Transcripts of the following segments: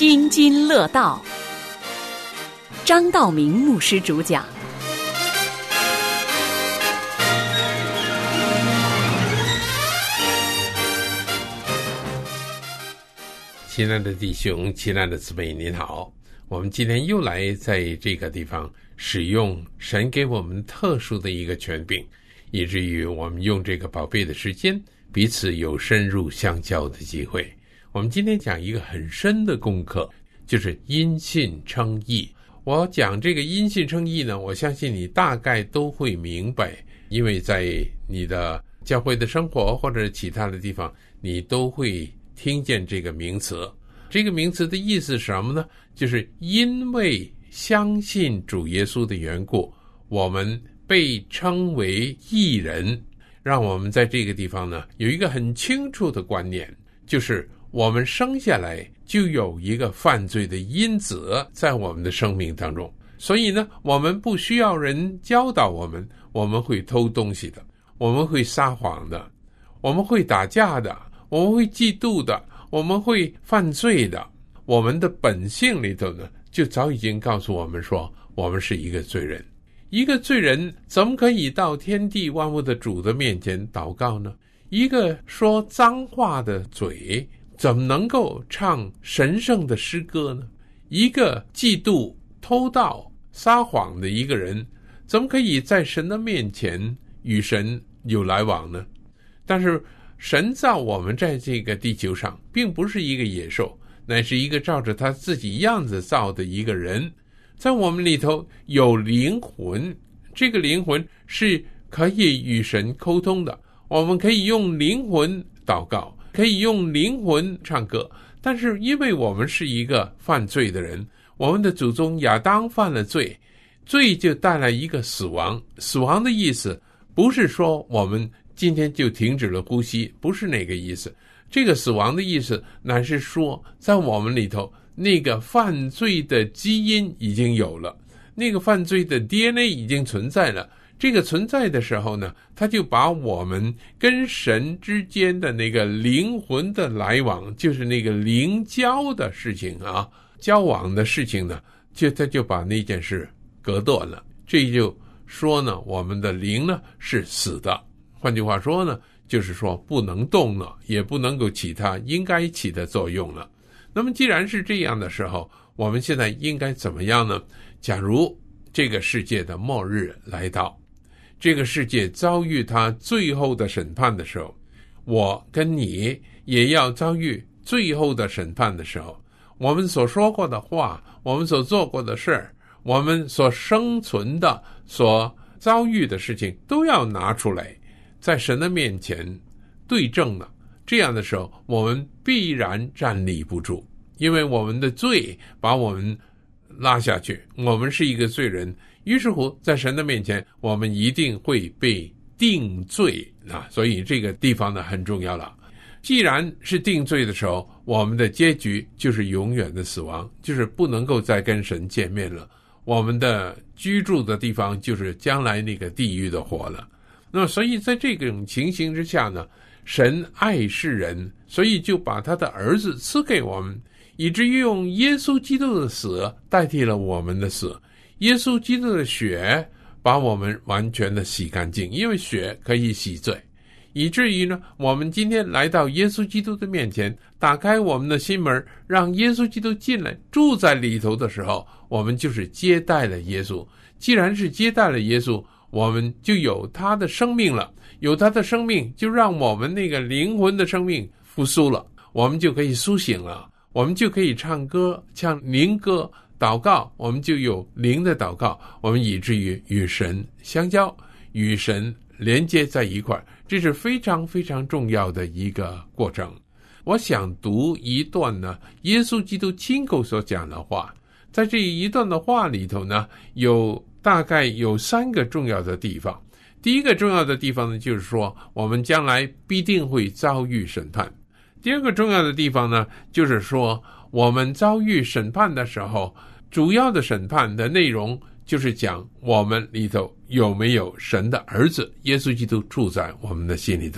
津津乐道，张道明牧师主讲。 亲爱的弟兄，亲爱的姊妹，您好，我们今天又来在这个地方使用神给我们特殊的一个权柄，以至于我们用这个宝贝的时间彼此有深入相交的机会。我们今天讲一个很深的功课，就是因信称义。我讲这个因信称义呢，我相信你大概都会明白，因为在你的教会的生活或者其他的地方，你都会听见这个名词。这个名词的意思是什么呢？就是因为相信主耶稣的缘故，我们被称为义人。让我们在这个地方呢，有一个很清楚的观念，就是我们生下来就有一个犯罪的因子在我们的生命当中，所以呢，我们不需要人教导我们，我们会偷东西的，我们会撒谎的，我们会打架的，我们会嫉妒的，我们会犯罪的。我们的本性里头呢，就早已经告诉我们说，我们是一个罪人。一个罪人怎么可以到天地万物的主的面前祷告呢？一个说脏话的嘴怎么能够唱神圣的诗歌呢？一个嫉妒、偷盗、撒谎的一个人，怎么可以在神的面前与神有来往呢？但是神造我们在这个地球上，并不是一个野兽，乃是一个照着他自己样子造的一个人。在我们里头有灵魂，这个灵魂是可以与神沟通的，我们可以用灵魂祷告，可以用灵魂唱歌。但是因为我们是一个犯罪的人，我们的祖宗亚当犯了罪，罪就带来一个死亡。死亡的意思不是说我们今天就停止了呼吸，不是那个意思。这个死亡的意思乃是说，在我们里头那个犯罪的基因已经有了，那个犯罪的 DNA 已经存在了。这个存在的时候呢，他就把我们跟神之间的那个灵魂的来往，就是那个灵交的事情啊，交往的事情呢，他就把那件事隔断了。这就说呢，我们的灵呢是死的。换句话说呢，就是说不能动了，也不能够起它应该起的作用了。那么既然是这样的时候，我们现在应该怎么样呢？假如这个世界的末日来到，这个世界遭遇它最后的审判的时候，我跟你也要遭遇最后的审判的时候，我们所说过的话，我们所做过的事，我们所生存的，所遭遇的事情，都要拿出来在神的面前对证了。这样的时候，我们必然站立不住，因为我们的罪把我们拉下去，我们是一个罪人。于是乎，在神的面前，我们一定会被定罪啊！所以这个地方呢很重要了。既然是定罪的时候，我们的结局就是永远的死亡，就是不能够再跟神见面了。我们的居住的地方就是将来那个地狱的火了。那么，所以在这种情形之下呢，神爱世人，所以就把他的儿子赐给我们，以至于用耶稣基督的死代替了我们的死。耶稣基督的血把我们完全的洗干净，因为血可以洗罪，以至于呢，我们今天来到耶稣基督的面前，打开我们的心门，让耶稣基督进来住在里头的时候，我们就是接待了耶稣。既然是接待了耶稣，我们就有他的生命了，有他的生命就让我们那个灵魂的生命复苏了，我们就可以苏醒了，我们就可以唱歌，唱灵歌，祷告，我们就有灵的祷告，我们以至于与神相交，与神连接在一块，这是非常非常重要的一个过程。我想读一段呢，耶稣基督亲口所讲的话。在这一段的话里头呢，大概有3个重要的地方。第一个重要的地方呢，就是说我们将来必定会遭遇审判。第二个重要的地方呢，就是说我们遭遇审判的时候，主要的审判的内容就是讲我们里头有没有神的儿子耶稣基督住在我们的心里头。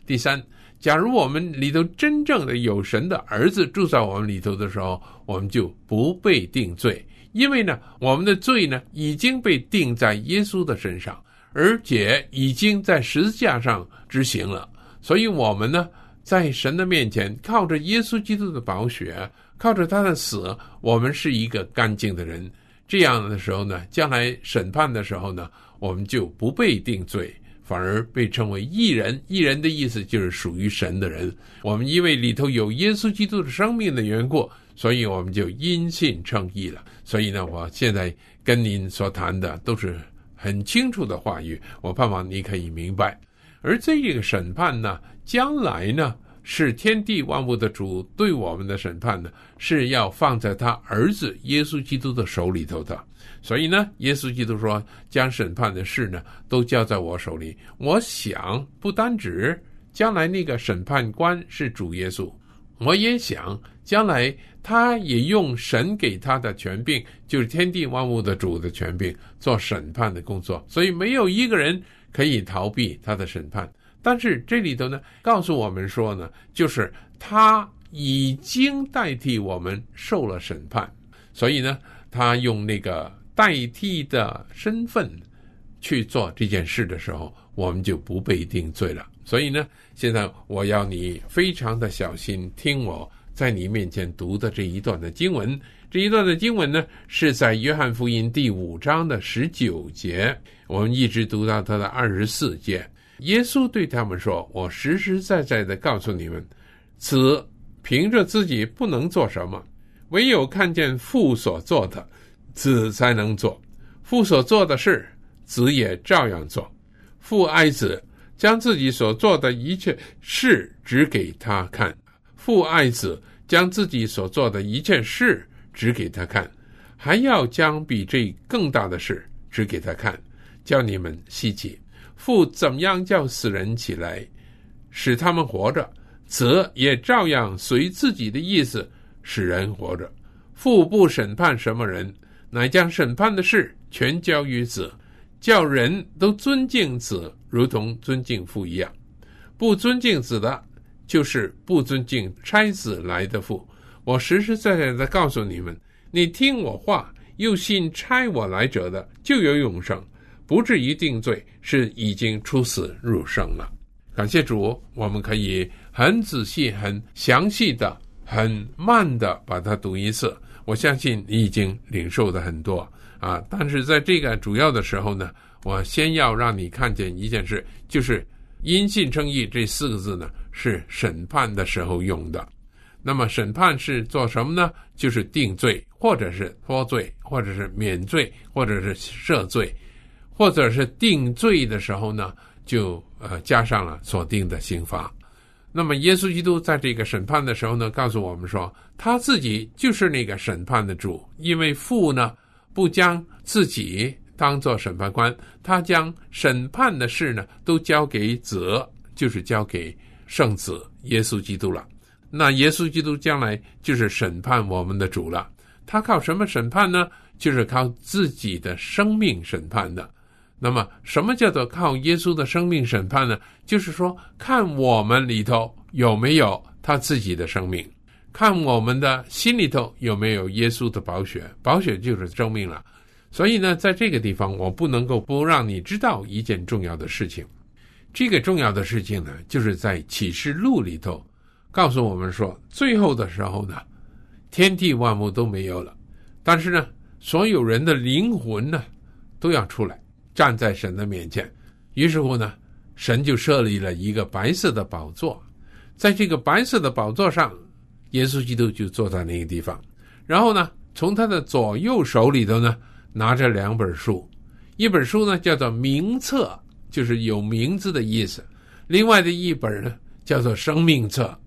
第三，假如我们里头真正的有神的儿子住在我们里头的时候，我们就不被定罪，因为呢，我们的罪呢已经被定在耶稣的身上，而且已经在十字架上执行了。所以我们呢，在神的面前，靠着耶稣基督的宝血，靠着他的死，我们是一个干净的人。这样的时候呢，将来审判的时候呢，我们就不被定罪，反而被称为义人。义人的意思就是属于神的人。我们因为里头有耶稣基督的生命的缘故，所以我们就因信称义了。所以呢，我现在跟您所谈的都是很清楚的话语，我盼望你可以明白。而这个审判呢，将来呢，是天地万物的主对我们的审判呢，是要放在他儿子耶稣基督的手里头的。所以呢，耶稣基督说，将审判的事呢都交在我手里。我想不单指将来那个审判官是主耶稣，我也想将来他也用神给他的权柄，就是天地万物的主的权柄，做审判的工作。所以没有一个人可以逃避他的审判。但是这里头呢，告诉我们说呢，就是他已经代替我们受了审判，所以呢，他用那个代替的身份去做这件事的时候，我们就不被定罪了。所以呢，现在我要你非常的小心听我在你面前读的这一段的经文。这一段的经文呢，是在约翰福音第5章的19节，我们一直读到它的24节。耶稣对他们说，我实实在在的告诉你们，子凭着自己不能做什么，唯有看见父所做的，子才能做。父所做的事，子也照样做。父爱子，将自己所做的一切事指给他看。父爱子，将自己所做的一切事指给他看，还要将比这更大的事指给他看，叫你们希奇。父怎样叫死人起来，使他们活着，子也照样随自己的意思使人活着。父不审判什么人，乃将审判的事全交于子，叫人都尊敬子，如同尊敬父一样。不尊敬子的，就是不尊敬差子来的父。我实实在在的告诉你们，你听我话，又信差我来者的，就有永生，不至于定罪，是已经出死入生了。感谢主，我们可以很仔细、很详细的、很慢的把它读一次。我相信你已经领受的很多啊，但是在这个主要的时候呢，我先要让你看见一件事，就是因信称义这4个字呢，是审判的时候用的。那么审判是做什么呢？就是定罪，或者是脱罪，或者是免罪，或者是赦罪，或者是定罪的时候呢，就加上了所定的刑罚。那么耶稣基督在这个审判的时候呢，告诉我们说，他自己就是那个审判的主，因为父呢不将自己当作审判官，他将审判的事呢都交给子，就是交给圣子耶稣基督了。那耶稣基督将来就是审判我们的主了。他靠什么审判呢？就是靠自己的生命审判的。那么什么叫做靠耶稣的生命审判呢？就是说看我们里头有没有他自己的生命，看我们的心里头有没有耶稣的宝血，宝血就是生命了。所以呢，在这个地方我不能够不让你知道一件重要的事情。这个重要的事情呢，就是在启示录里头告诉我们说，最后的时候呢，天地万物都没有了，但是呢，所有人的灵魂呢都要出来站在神的面前。于是乎呢，神就设立了一个白色的宝座，在这个白色的宝座上，耶稣基督就坐在那个地方。然后呢，从他的左右手里头呢拿着2本书，一本书呢叫做名册，就是有名字的意思，另外的一本呢叫做生命册。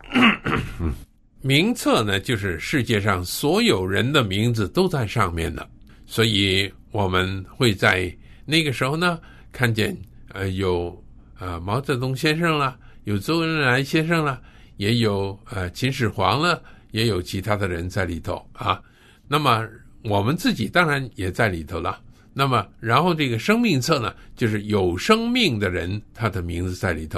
名册呢，就是世界上所有人的名字都在上面的，所以我们会在那个时候呢看见有毛泽东先生了，有周恩来先生了，也有秦始皇了，也有其他的人在里头啊。那么我们自己当然也在里头了。那么然后这个生命册呢，就是有生命的人他的名字在里头，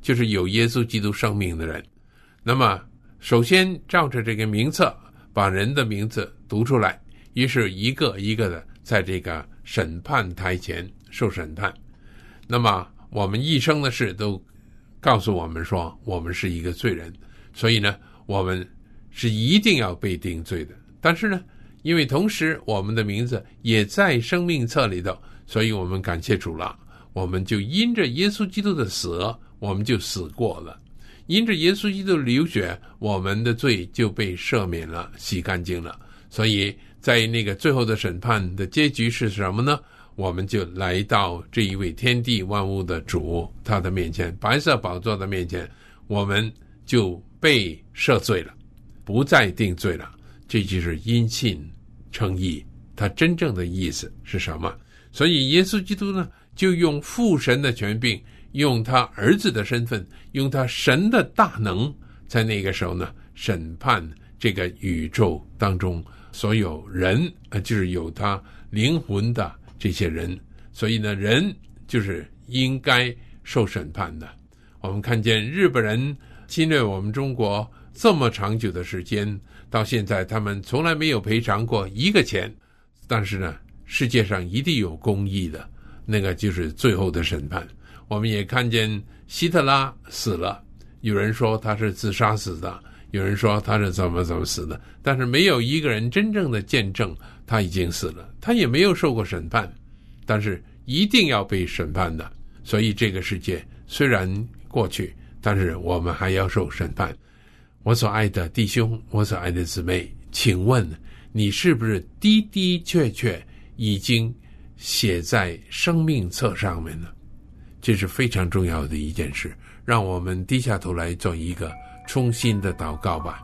就是有耶稣基督生命的人。那么首先照着这个名册把人的名字读出来，于是一个一个的在这个审判台前受审判。那么我们一生的事都告诉我们说我们是一个罪人，所以呢我们是一定要被定罪的。但是呢因为同时我们的名字也在生命册里头，所以我们感谢主了，我们就因着耶稣基督的死我们就死过了，因着耶稣基督的流血我们的罪就被赦免了，洗干净了。所以在那个最后的审判的结局是什么呢？我们就来到这一位天地万物的主他的面前，白色宝座的面前，我们就被赦罪了，不再定罪了。这就是因信称义，它真正的意思是什么？所以耶稣基督呢就用父神的权柄，用他儿子的身份，用他神的大能，在那个时候呢审判这个宇宙当中所有人，就是有他灵魂的这些人。所以呢人就是应该受审判的。我们看见日本人侵略我们中国这么长久的时间，到现在他们从来没有赔偿过一个钱。但是呢世界上一定有公义的，那个就是最后的审判。我们也看见希特拉死了，有人说他是自杀死的，有人说他是怎么死的，但是没有一个人真正的见证他已经死了，他也没有受过审判，但是一定要被审判的。所以这个世界虽然过去，但是我们还要受审判。我所爱的弟兄，我所爱的姊妹，请问你是不是的的确确已经写在生命册上面呢？这是非常重要的一件事。让我们低下头来做一个衷心的祷告吧。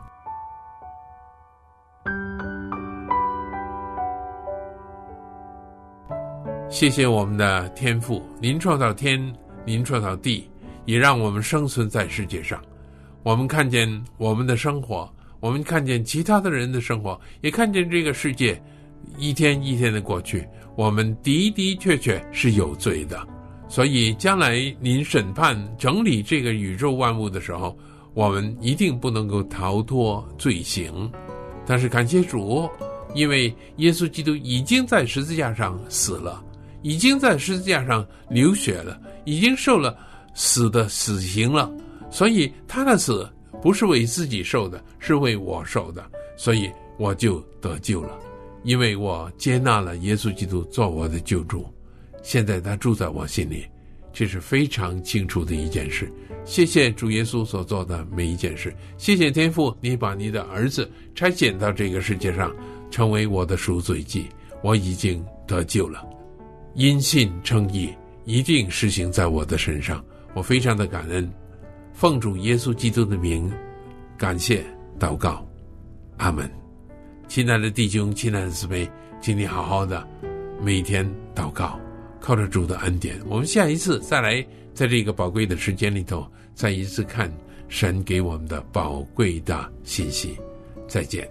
谢谢我们的天父，您创造天，您创造地，也让我们生存在世界上。我们看见我们的生活，我们看见其他的人的生活，也看见这个世界一天一天的过去，我们的的确确是有罪的。所以将来您审判整理这个宇宙万物的时候，我们一定不能够逃脱罪行。但是感谢主，因为耶稣基督已经在十字架上死了，已经在十字架上流血了，已经受了死的死刑了，所以他的死不是为自己受的，是为我受的，所以我就得救了，因为我接纳了耶稣基督做我的救主，现在他住在我心里，这是非常清楚的一件事。谢谢主耶稣所做的每一件事，谢谢天父，你把你的儿子差遣到这个世界上，成为我的赎罪祭，我已经得救了。因信称义一定实行在我的身上，我非常的感恩。奉主耶稣基督的名感谢祷告，阿们。亲爱的弟兄，亲爱的姊妹，请你好好的每天祷告，靠着主的恩典，我们下一次再来在这个宝贵的时间里头再一次看神给我们的宝贵的信息。再见。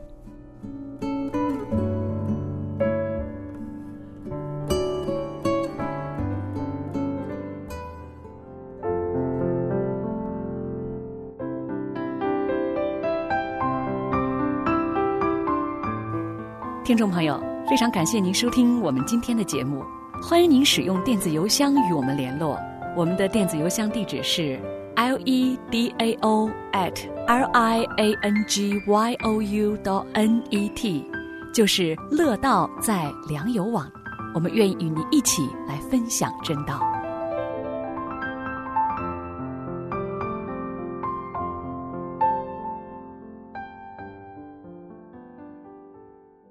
听众朋友，非常感谢您收听我们今天的节目，欢迎您使用电子邮箱与我们联络。我们的电子邮箱地址是 ledao@liangyou.net， 就是乐道在良友网。我们愿意与您一起来分享真道。